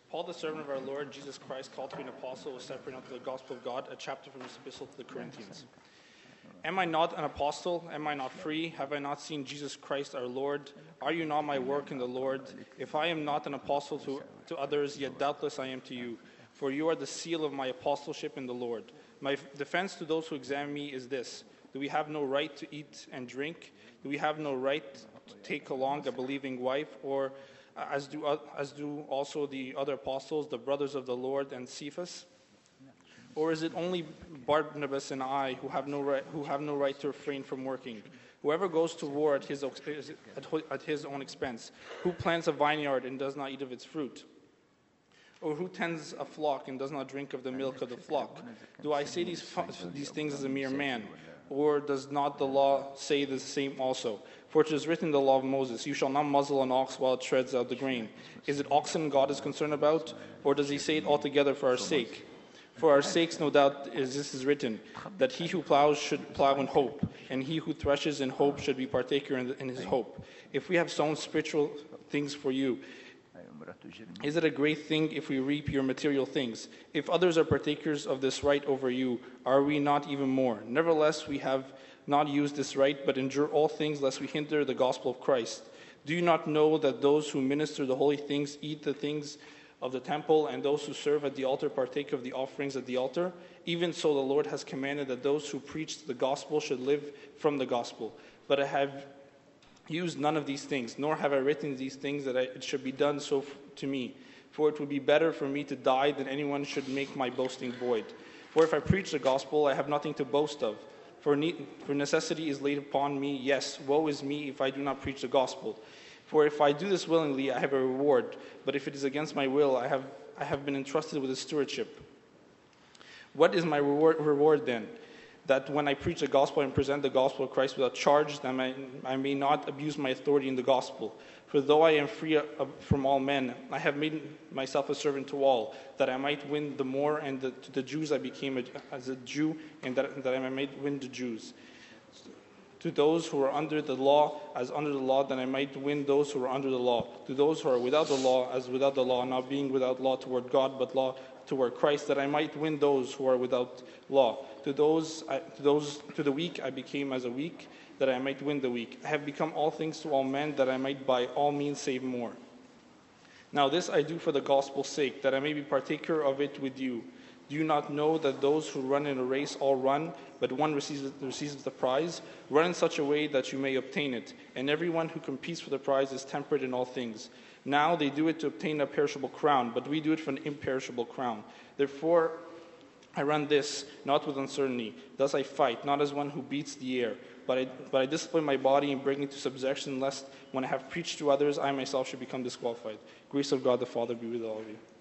Paul, the servant of our Lord Jesus Christ, called to be an apostle, was separated unto the gospel of God, a chapter from his epistle to the Corinthians. Am I not an apostle? Am I not free? Have I not seen Jesus Christ our Lord? Are you not my work in the Lord? If I am not an apostle to others, yet doubtless I am to you. For you are the seal of my apostleship in the Lord. My defense to those who examine me is this: do we have no right to eat and drink? Do we have no right to take along a believing wife, or as do also the other apostles, the brothers of the Lord, and Cephas? Or is it only Barnabas and I who have no right to refrain from working? Whoever goes to war at his own expense, who plants a vineyard and does not eat of its fruit? Or who tends a flock and does not drink of the milk of the flock? Do I say these things as a mere man? Or does not the law say the same also? For it is written in the law of Moses, you shall not muzzle an ox while it treads out the grain. Is it oxen God is concerned about? Or does he say it altogether for our sake? For our sakes, no doubt, this is written, that he who plows should plow in hope, and he who threshes in hope should be partaker in his hope. If we have sown spiritual things for you, is it a great thing if we reap your material things? If others are partakers of this right over you, are we not even more? Nevertheless, we have not used this right, but endure all things lest we hinder the gospel of Christ. Do you not know that those who minister the holy things eat the things of the temple, and those who serve at the altar partake of the offerings at the altar? Even so the Lord has commanded that those who preach the gospel should live from the gospel. But I have used none of these things, nor have I written these things that it should be done so to me. For it would be better for me to die than anyone should make my boasting void. For if I preach the gospel, I have nothing to boast of. For necessity is laid upon me. Yes, woe is me if I do not preach the gospel. For if I do this willingly, I have a reward. But if it is against my will, I have been entrusted with a stewardship. What is my reward then? That when I preach the gospel and present the gospel of Christ without charge, then I may not abuse my authority in the gospel. For though I am free from all men, I have made myself a servant to all, that I might win the more, and to the Jews I became as a Jew, and that I might win the Jews. To those who are under the law, as under the law, that I might win those who are under the law. To those who are without the law, as without the law, not being without law toward God, but law toward Christ, that I might win those who are without law. To the weak I became as a weak, that I might win the weak. I have become all things to all men, that I might by all means save more. Now this I do for the gospel's sake, that I may be partaker of it with you. Do you not know that those who run in a race all run, but one receives the prize? Run in such a way that you may obtain it. And everyone who competes for the prize is temperate in all things. Now they do it to obtain a perishable crown, but we do it for an imperishable crown. Therefore I run this, not with uncertainty. Thus I fight, not as one who beats the air, but I discipline my body and bring it to subjection, lest when I have preached to others, I myself should become disqualified. Grace of God the Father be with all of you.